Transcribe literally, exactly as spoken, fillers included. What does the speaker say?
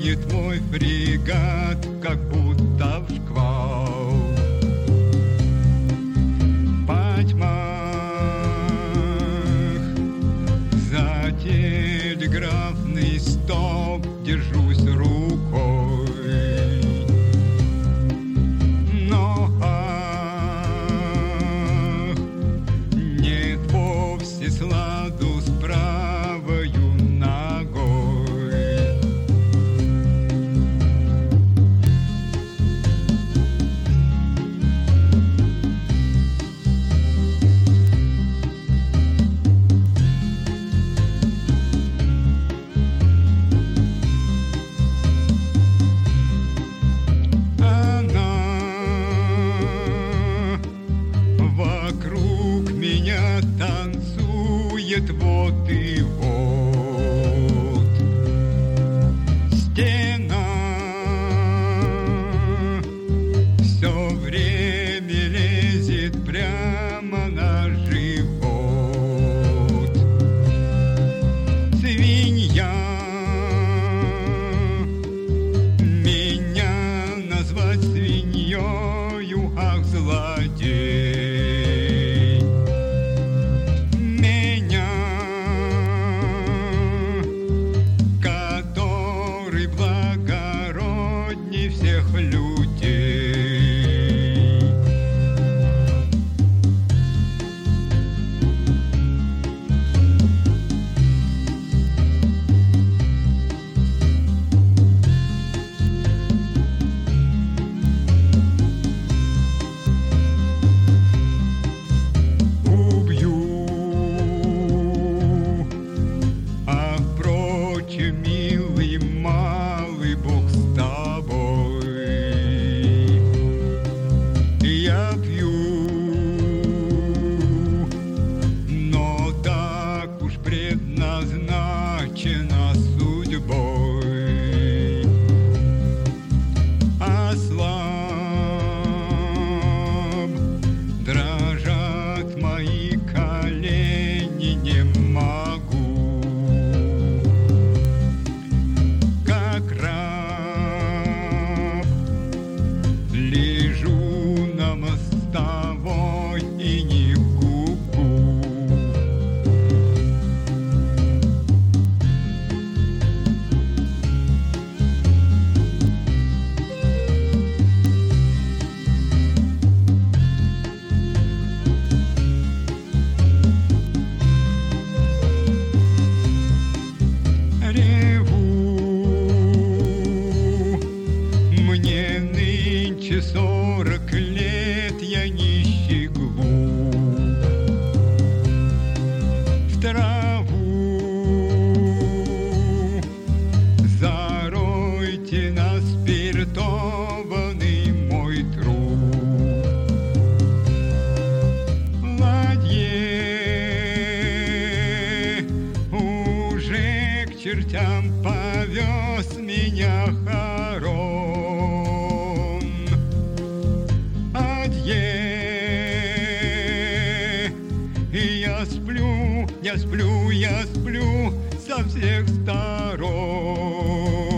Гонит мой фрегат, как будто в шквал. По тьмах за телеграфный столб держусь рукой. Но ах, нет вовсе сладу с правою ногой. Вокруг меня танцует вот и вот. Стена все время лезет прямо на живот. Свинья меня назвать свиньёю, ах, злодей. Благородней всех людей. Убью, а впрочем, милый малый, Бог с тобой. Я пью, но так уж предназначено судьбой. Ослаб, дрожат мои колени, не могу. Как раб лежу на мостовой и не гугу. Мне нынче сорок лет, я не щеглу. В траву заройте наспиртованный мой труп. Ладье уже к чертям повез меня Харон. И я сплю, я сплю, я сплю со всех сторон.